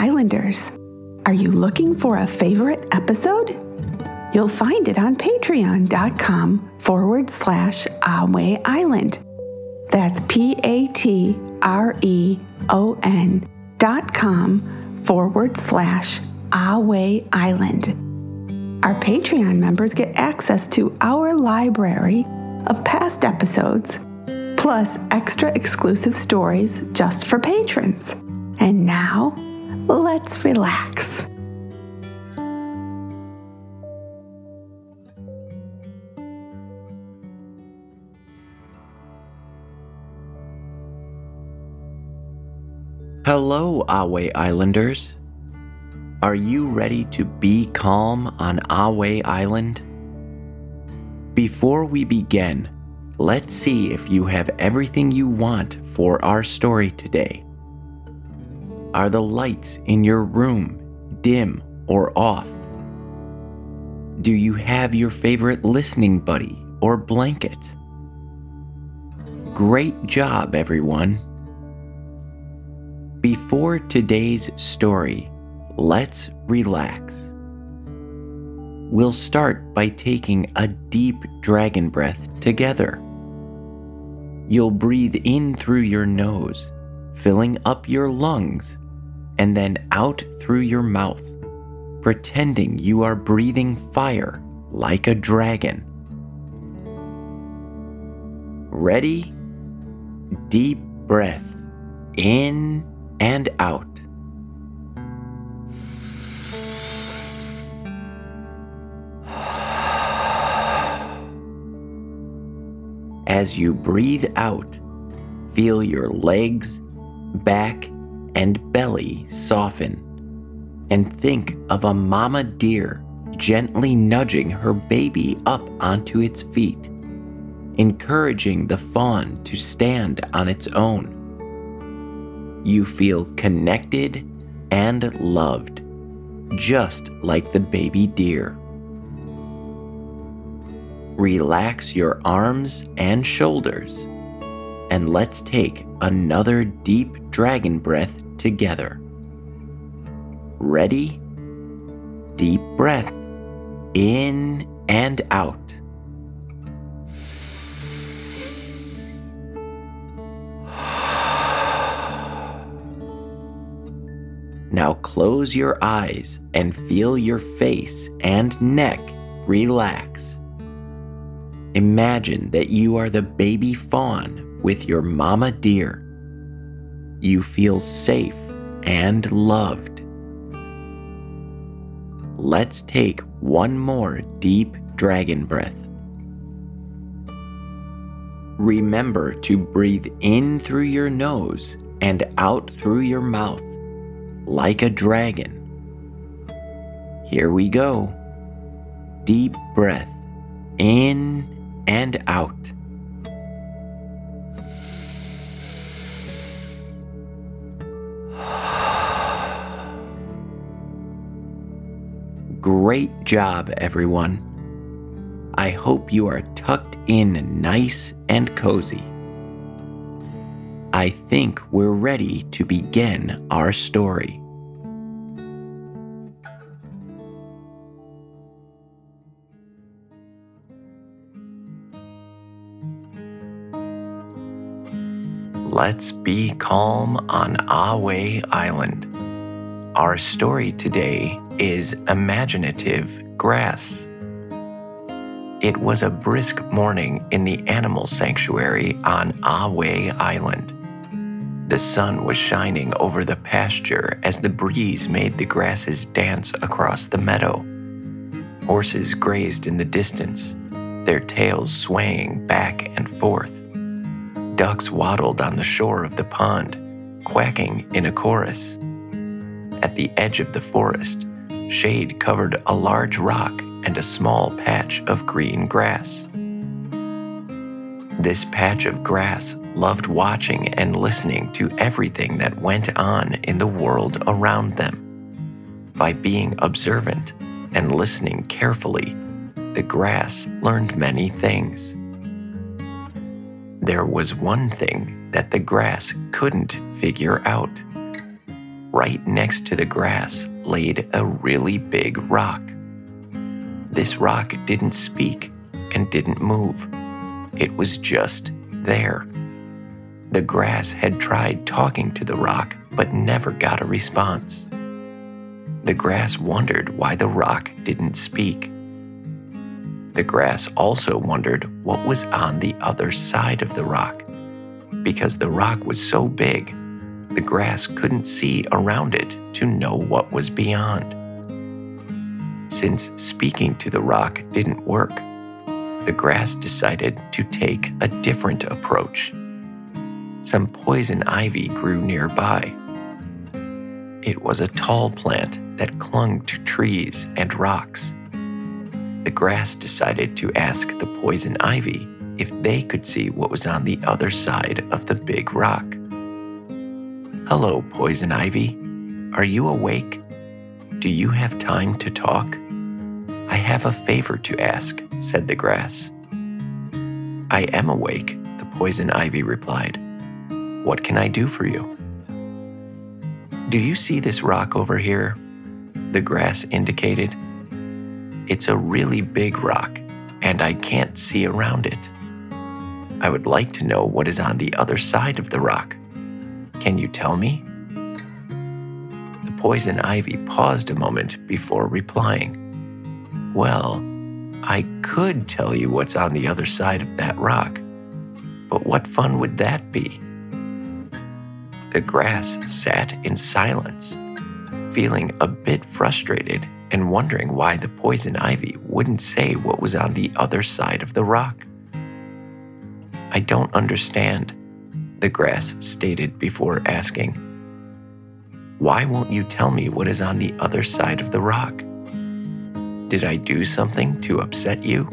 Islanders. Are you looking for a favorite episode? You'll find it on patreon.com/Ahway Island. That's patreon.com/Ahway Island. Our Patreon members get access to our library of past episodes, plus extra exclusive stories just for patrons. And now, let's relax. Hello, Ahway Islanders. Are you ready to be calm on Ahway Island? Before we begin, let's see if you have everything you want for our story today. Are the lights in your room dim or off? Do you have your favorite listening buddy or blanket? Great job, everyone. Before today's story, let's relax. We'll start by taking a deep dragon breath together. You'll breathe in through your nose, filling up your lungs, and then out through your mouth, pretending you are breathing fire like a dragon. Ready? Deep breath in and out. As you breathe out, feel your legs, back, and belly soften, and think of a mama deer gently nudging her baby up onto its feet, encouraging the fawn to stand on its own. You feel connected and loved, just like the baby deer. Relax your arms and shoulders, and let's take another deep dragon breath together. Ready? Deep breath in and out. Now close your eyes and feel your face and neck relax. Imagine that you are the baby fawn with your mama deer. You feel safe and loved. Let's take one more deep dragon breath. Remember to breathe in through your nose and out through your mouth, like a dragon. Here we go. Deep breath in and out. Great job, everyone. I hope you are tucked in nice and cozy. I think we're ready to begin our story. Let's be calm on Ahway Island. Our story today is Imaginative Grass. It was a brisk morning in the animal sanctuary on Ahway Island. The sun was shining over the pasture as the breeze made the grasses dance across the meadow. Horses grazed in the distance, their tails swaying back and forth. Ducks waddled on the shore of the pond, quacking in a chorus. At the edge of the forest, shade covered a large rock and a small patch of green grass. This patch of grass loved watching and listening to everything that went on in the world around them. By being observant and listening carefully, the grass learned many things. There was one thing that the grass couldn't figure out. Right next to the grass laid a really big rock. This rock didn't speak and didn't move. It was just there. The grass had tried talking to the rock, but never got a response. The grass wondered why the rock didn't speak. The grass also wondered what was on the other side of the rock. Because the rock was so big, the grass couldn't see around it to know what was beyond. Since speaking to the rock didn't work, the grass decided to take a different approach. Some poison ivy grew nearby. It was a tall plant that clung to trees and rocks. The grass decided to ask the poison ivy if they could see what was on the other side of the big rock. "Hello, poison ivy. Are you awake? Do you have time to talk? I have a favor to ask," said the grass. "I am awake," the poison ivy replied. "What can I do for you?" "Do you see this rock over here?" The grass indicated. "It's a really big rock, and I can't see around it. I would like to know what is on the other side of the rock. Can you tell me?" The poison ivy paused a moment before replying. "Well, I could tell you what's on the other side of that rock, but what fun would that be?" The grass sat in silence, feeling a bit frustrated and wondering why the poison ivy wouldn't say what was on the other side of the rock. "I don't understand," the grass stated before asking. "Why won't you tell me what is on the other side of the rock? Did I do something to upset you?"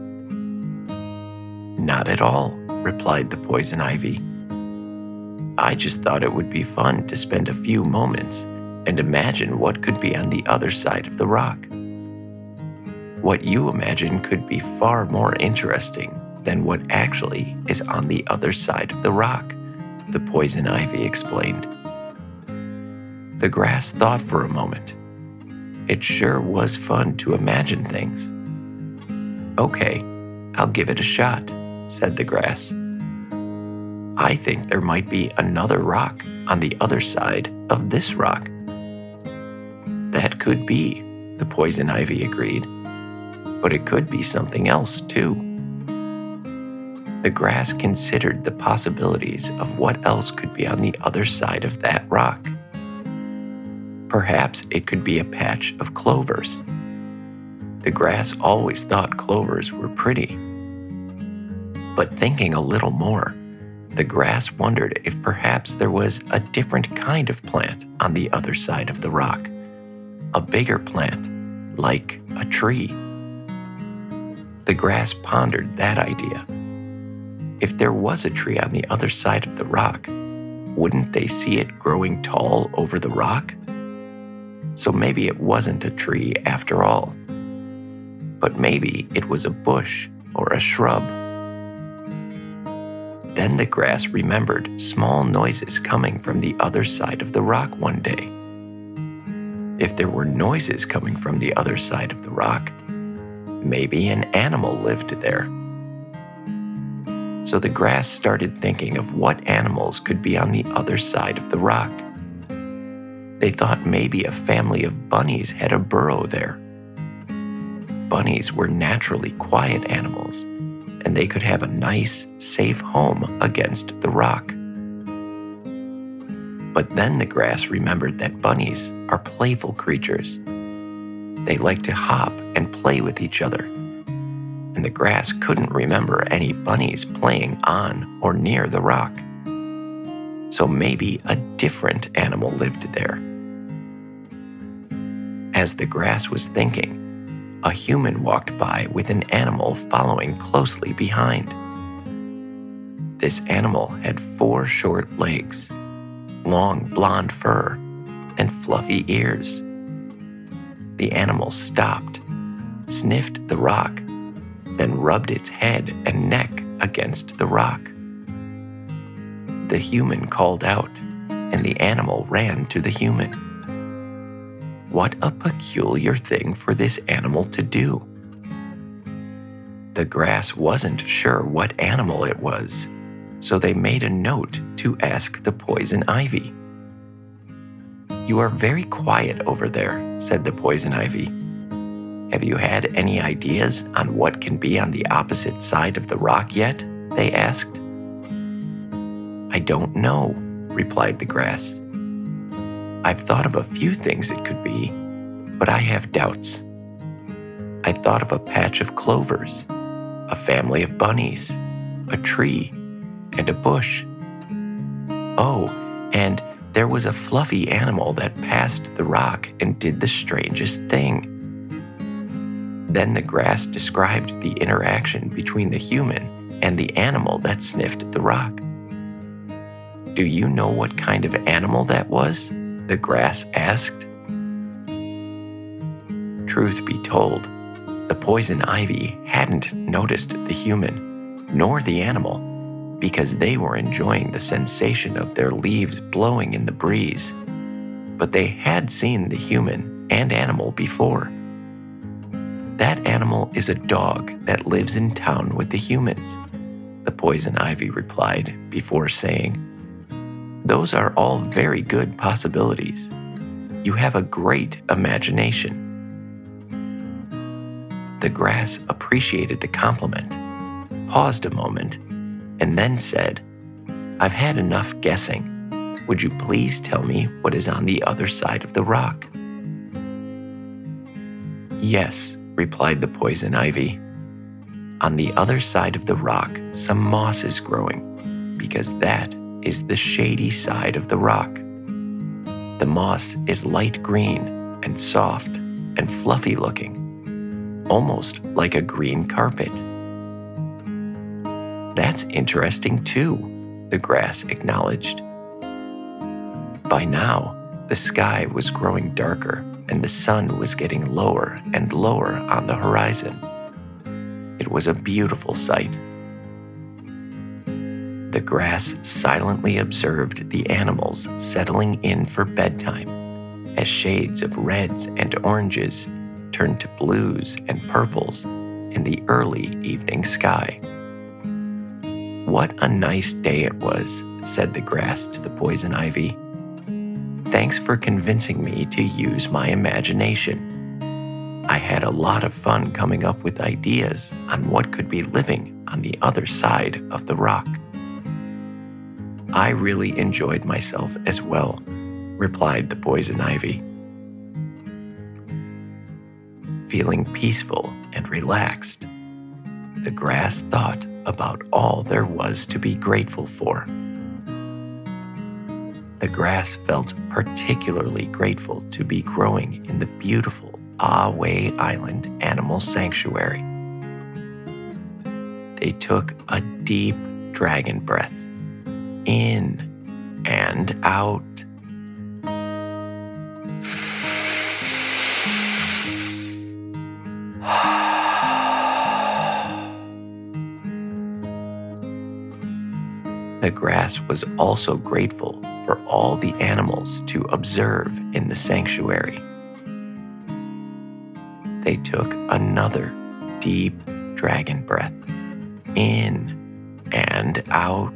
"Not at all," replied the poison ivy. "I just thought it would be fun to spend a few moments and imagine what could be on the other side of the rock. What you imagine could be far more interesting than what actually is on the other side of the rock," the poison ivy explained. The grass thought for a moment. It sure was fun to imagine things. "Okay, I'll give it a shot," said the grass. "I think there might be another rock on the other side of this rock." "That could be," the poison ivy agreed. "But it could be something else too." The grass considered the possibilities of what else could be on the other side of that rock. Perhaps it could be a patch of clovers. The grass always thought clovers were pretty. But thinking a little more, the grass wondered if perhaps there was a different kind of plant on the other side of the rock. A bigger plant, like a tree. The grass pondered that idea. If there was a tree on the other side of the rock, wouldn't they see it growing tall over the rock? So maybe it wasn't a tree after all. But maybe it was a bush or a shrub. Then the grass remembered small noises coming from the other side of the rock one day. If there were noises coming from the other side of the rock, maybe an animal lived there. So the grass started thinking of what animals could be on the other side of the rock. They thought maybe a family of bunnies had a burrow there. Bunnies were naturally quiet animals, and they could have a nice, safe home against the rock. But then the grass remembered that bunnies are playful creatures. They like to hop and play with each other. And the grass couldn't remember any bunnies playing on or near the rock. So maybe a different animal lived there. As the grass was thinking, a human walked by with an animal following closely behind. This animal had 4 short legs, long blonde fur, and fluffy ears. The animal stopped, sniffed the rock, then rubbed its head and neck against the rock. The human called out, and the animal ran to the human. What a peculiar thing for this animal to do. The grass wasn't sure what animal it was, so they made a note to ask the poison ivy. "You are very quiet over there," said the poison ivy. "Have you had any ideas on what can be on the opposite side of the rock yet?" they asked. "I don't know," replied the grass. "I've thought of a few things it could be, but I have doubts. I thought of a patch of clovers, a family of bunnies, a tree, and a bush. Oh, and there was a fluffy animal that passed the rock and did the strangest thing." Then the grass described the interaction between the human and the animal that sniffed the rock. "Do you know what kind of animal that was?" the grass asked. Truth be told, the poison ivy hadn't noticed the human, nor the animal, because they were enjoying the sensation of their leaves blowing in the breeze. But they had seen the human and animal before. "That animal is a dog that lives in town with the humans," the poison ivy replied before saying, "Those are all very good possibilities. You have a great imagination." The grass appreciated the compliment, paused a moment, and then said, "I've had enough guessing. Would you please tell me what is on the other side of the rock?" "Yes," replied the poison ivy. "On the other side of the rock, some moss is growing, because that is the shady side of the rock. The moss is light green and soft and fluffy looking, almost like a green carpet." "That's interesting too," the grass acknowledged. By now, the sky was growing darker and the sun was getting lower and lower on the horizon. It was a beautiful sight. The grass silently observed the animals settling in for bedtime as shades of reds and oranges turned to blues and purples in the early evening sky. "What a nice day it was," said the grass to the poison ivy. "Thanks for convincing me to use my imagination. I had a lot of fun coming up with ideas on what could be living on the other side of the rock." "I really enjoyed myself as well," replied the poison ivy. Feeling peaceful and relaxed, the grass thought about all there was to be grateful for. The grass felt particularly grateful to be growing in the beautiful Ahway Island Animal Sanctuary. They took a deep dragon breath, in and out. The grass was also grateful for all the animals to observe in the sanctuary. They took another deep dragon breath, in and out.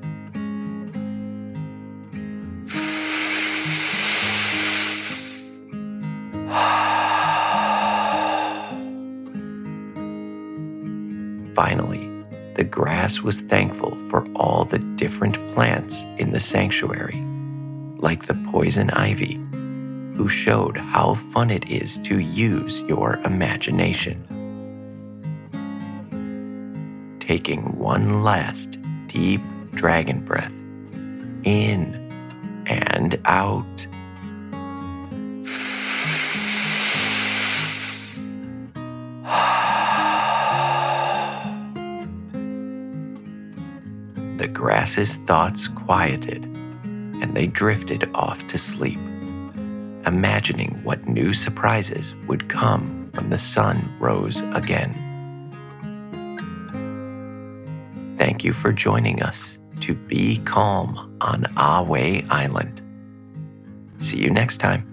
Finally, the grass was thankful for all the different plants in the sanctuary, like the poison ivy, who showed how fun it is to use your imagination. Taking one last deep dragon breath, in and out. The grass's thoughts quieted, and they drifted off to sleep, imagining what new surprises would come when the sun rose again. Thank you for joining us to Be Calm on Ahway Island. See you next time.